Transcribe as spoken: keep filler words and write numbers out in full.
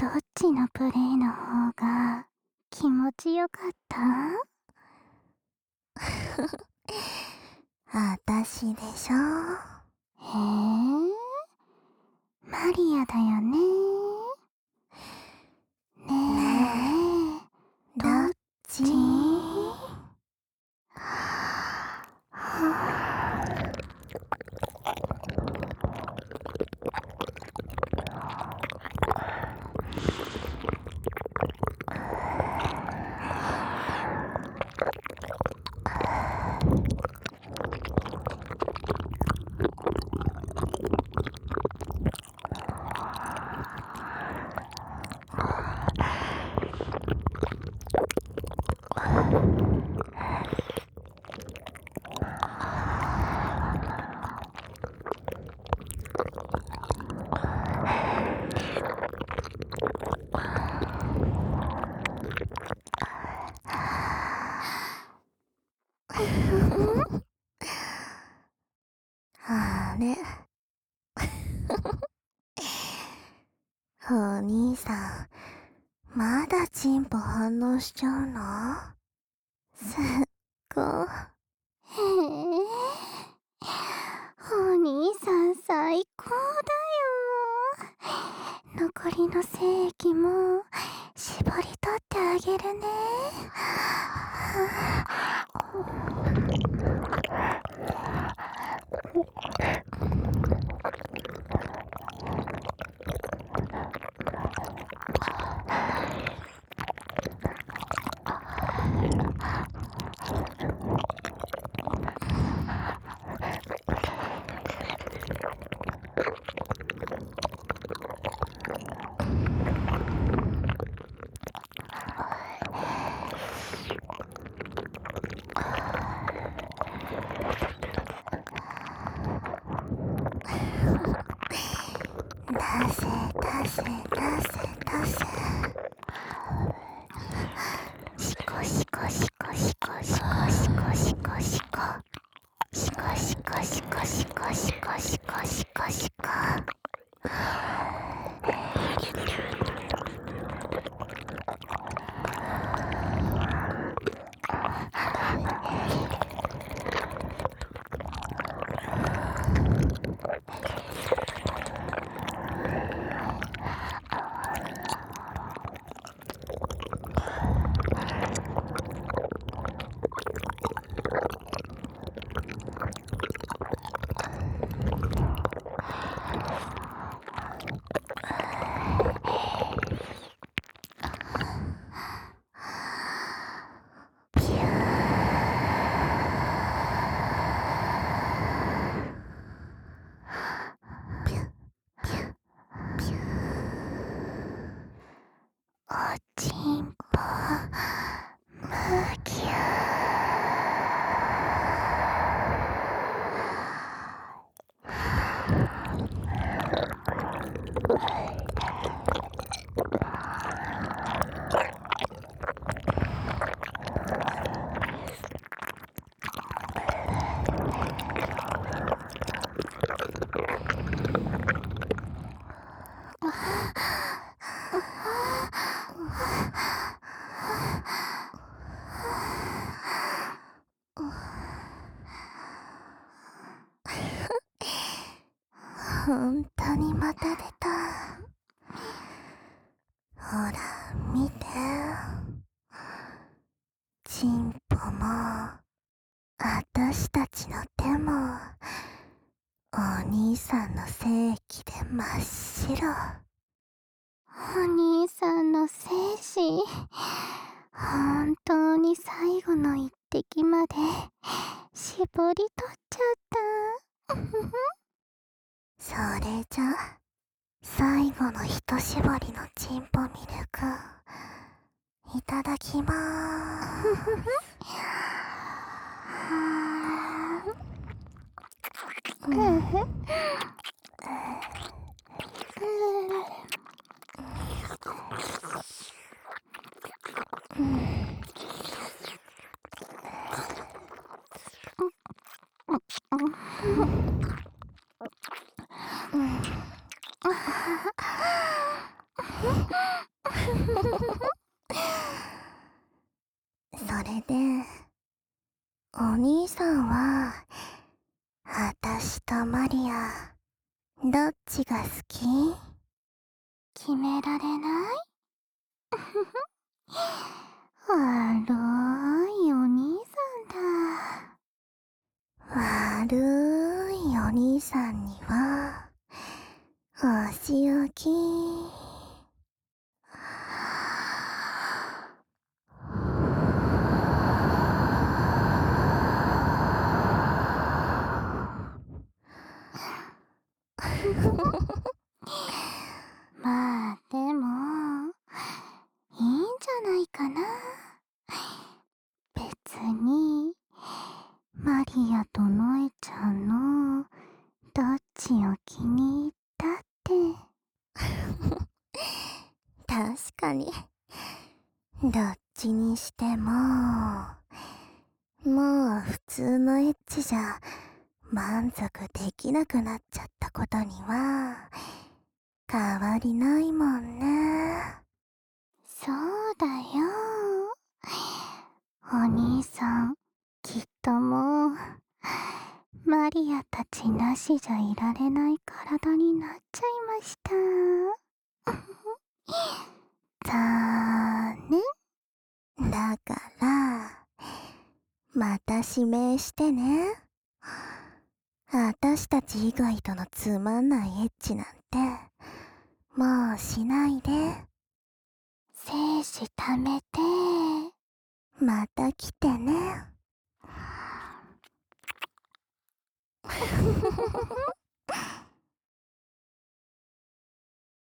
っちのプレイの方が気持ちよかった？ あたしでしょ。 へえ、マリアだよね。ねえねえ、どっち？ あれお兄さん、まだチンポ反応しちゃうの？すっご。 へえ、お兄さん最高だよ。残りの精液も絞り取ってあげるね。 出せ出せ出せ出せ。 シコシコシコシコシコシコシコシコシコシコシコシコシコシコシコシコ。おちんぽむぎゅー。 ほんとにまた出た。ほら見て、チンポもあたしたちの手もお兄さんの精液で真っ白。 お兄さんの精子、本当に最後の一滴まで絞り取っちゃった。 それじゃ最後の一絞りのチンポミルクいただきまーさんは、あたしとマリア、どっちが好き？ 決められない悪いお兄さんだ。 悪いお兄さんには、お仕置き。 まあでもいいんじゃないかな。別にマリアとノエちゃんのどっちを気に入ったって確かに、どっちにしても、もう普通のエッチじゃ満足できなくなっちゃったことには変わりないもんね。 そうだよ。お兄さんきっともうマリアたちなしじゃいられない体になっちゃいました。残念。 だからまた指名してね。あたしたち以外とのつまんないエッチなんてもうしないで。 精子貯めてまた来てね。